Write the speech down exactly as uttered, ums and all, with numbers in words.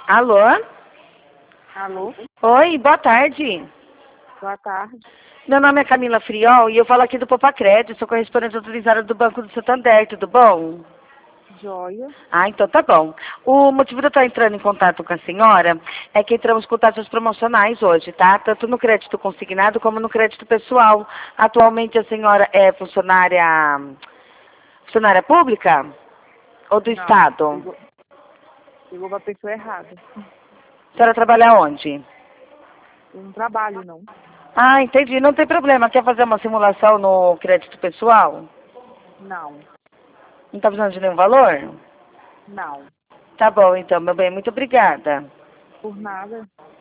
Alô? Alô? Oi, boa tarde. Boa tarde. Meu nome é Camila Friol e eu falo aqui do Popacred, sou correspondente autorizada do Banco do Santander, tudo bom? Joia. Ah, então tá bom. O motivo de eu estar entrando em contato com a senhora é que entramos com taxas promocionais hoje, tá? Tanto no crédito consignado como no crédito pessoal. Atualmente a senhora é funcionária, funcionária pública ou do Não, Estado? ligou, ligou pra pessoa errada. A senhora trabalha onde? Eu não trabalho, não. Ah, entendi. Não tem problema. Quer fazer uma simulação no crédito pessoal? Não. Não está precisando de nenhum valor? Não. Tá bom, então, meu bem. Muito obrigada. Por nada.